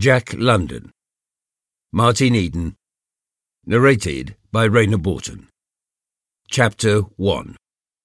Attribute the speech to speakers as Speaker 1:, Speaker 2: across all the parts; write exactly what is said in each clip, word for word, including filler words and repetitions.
Speaker 1: Jack London. Martin Eden. Narrated by Rainer Borton. Chapter one.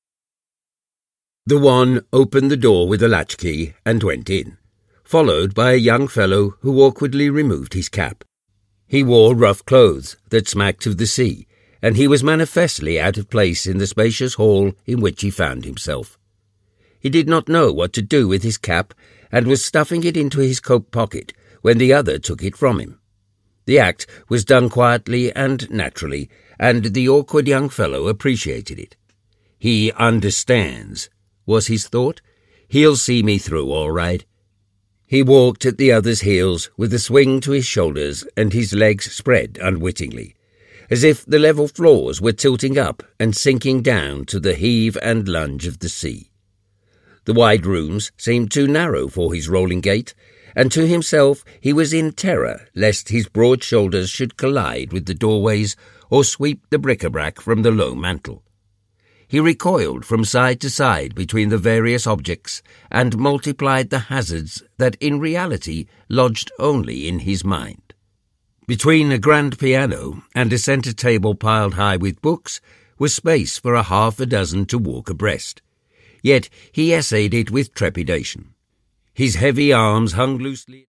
Speaker 1: The one opened the door with a latchkey and went in, followed by a young fellow who awkwardly removed his cap. He wore rough clothes that smacked of the sea, and he was manifestly out of place in the spacious hall in which he found himself. He did not know what to do with his cap, and was stuffing it into his coat pocket when the other took it from him. The act was done quietly and naturally, and the awkward young fellow appreciated it. "He understands," was his thought. "He'll see me through all right." He walked at the other's heels with a swing to his shoulders and his legs spread unwittingly, as if the level floors were tilting up and sinking down to the heave and lunge of the sea. The wide rooms seemed too narrow for his rolling gait, and to himself he was in terror lest his broad shoulders should collide with the doorways or sweep the bric-a-brac from the low mantel. He recoiled from side to side between the various objects and multiplied the hazards that in reality lodged only in his mind. Between a grand piano and a centre table piled high with books was space for a half a dozen to walk abreast. Yet he essayed it with trepidation. His heavy arms hung loosely